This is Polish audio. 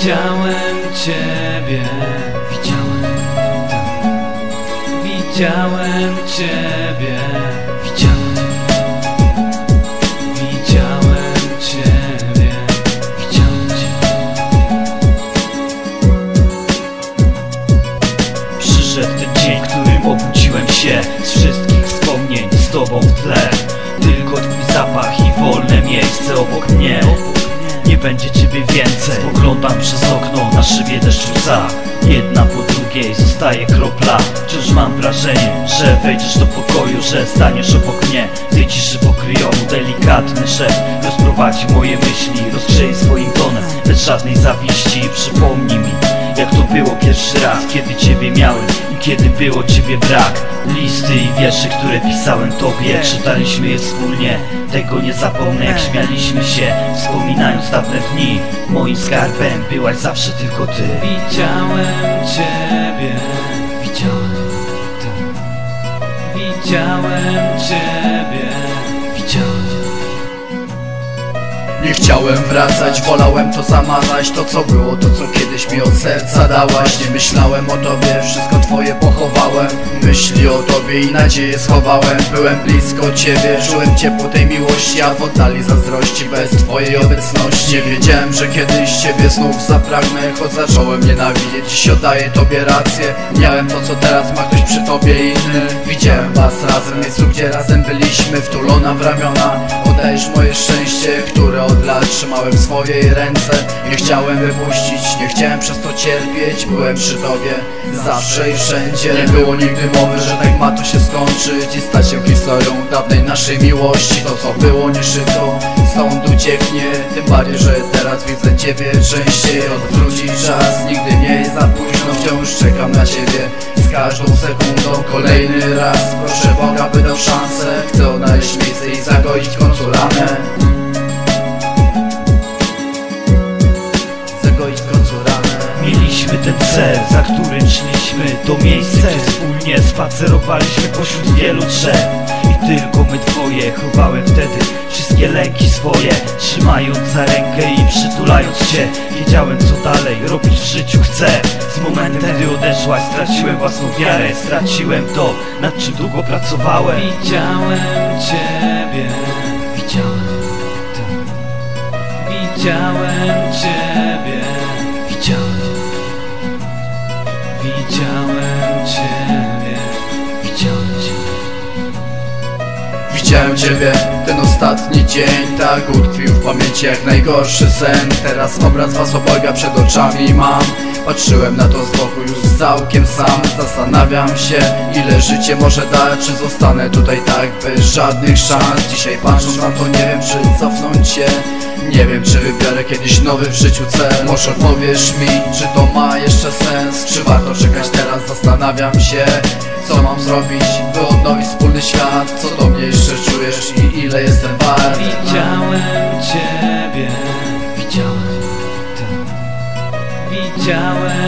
Widziałem Ciebie, widziałem, tak. Widziałem Ciebie, widziałem, widziałem Ciebie, widziałem Cię. Przyszedł ten dzień, w którym obudziłem się z wszystkich wspomnień z Tobą w tle. Tylko Twój zapach i wolne miejsce obok mnie. Nie będzie Ciebie więcej. Spoglądam przez okno, na szybie deszcz rzuca. Jedna po drugiej zostaje kropla. Wciąż mam wrażenie, że wejdziesz do pokoju, że staniesz obok mnie. W tej ciszy pokryjomu delikatny szept rozprowadzi moje myśli, rozgrzeje swoim tonem bez żadnej zawiści. Przypomnij mi, jak to było pierwszy raz, kiedy Ciebie miałem i kiedy było Ciebie brak. Listy i wiersze, które pisałem Tobie, czytaliśmy je wspólnie. Tego nie zapomnę, jak śmialiśmy się, wspominając dawne dni. Moim skarbem byłaś zawsze tylko Ty. Widziałem Ciebie, widziałem, tak. Widziałem Ciebie, widziałem. Nie chciałem wracać, wolałem to zamazać. To co było, to co kiedyś mi od serca dałaś. Nie myślałem o Tobie, wszystko Twoje pochowałem. Myśli o Tobie i nadzieję schowałem. Byłem blisko Ciebie, czułem ciepło tej miłości, a w oddali zazdrości bez Twojej obecności. Nie wiedziałem, że kiedyś Ciebie znów zapragnę, choć zacząłem nienawidzieć. Dziś oddaję Tobie rację. Miałem to co teraz ma ktoś przy Tobie inny. Widziałem Was razem, w miejscu gdzie razem byliśmy, wtulona w ramiona. Oddajesz moje szczęście, które od lat trzymałem w swojej ręce. Nie chciałem wypuścić, nie chciałem przez to cierpieć. Byłem przy Tobie zawsze i wszędzie. Nie było nigdy mowy, że tak ma to się skończyć i stać się historią dawnej naszej miłości. To co było nie szybko stąd ucieknie, tym bardziej, że teraz widzę Ciebie częściej. Odwróci czas, nigdy nie jest za późno. Wciąż czekam na Ciebie z każdą sekundą. Kolejny raz proszę Boga, by dał szansę. Chcę odnaleźć miejsce i zagoić w końcu ranę. Mieliśmy ten cel, za którym szliśmy. To miejsce, gdzie wspólnie spacerowaliśmy pośród wielu drzew. I tylko my dwoje, chowałem wtedy wszystkie lęki swoje, trzymając za rękę i przytulając Cię. Wiedziałem co dalej robić w życiu chcę. Z momentem gdy odeszłaś straciłem własną wiarę. Straciłem to, nad czym długo pracowałem. Widziałem Ciebie, widziałem, tak. Widziałem Ciebie, widziałem. Widziałem Ciebie, widziałem Ciebie. Widziałem Ciebie, ten ostatni dzień tak utkwił w pamięci jak najgorszy sen. Teraz obraz Was obojga przed oczami mam. Patrzyłem na to z boku już całkiem sam. Zastanawiam się, ile życie może dać. Czy zostanę tutaj tak bez żadnych szans. Dzisiaj patrząc na to nie wiem, czy cofnąć się. Nie wiem, czy wybiorę kiedyś nowy w życiu cel. Może powiesz mi, czy to ma jeszcze sens. Czy warto czekać teraz, zastanawiam się. Co mam zrobić, by odnowić wspólny świat. Co do mnie jeszcze czujesz i ile jestem wart. Widziałem Ciebie, widziałem, tak. Widziałem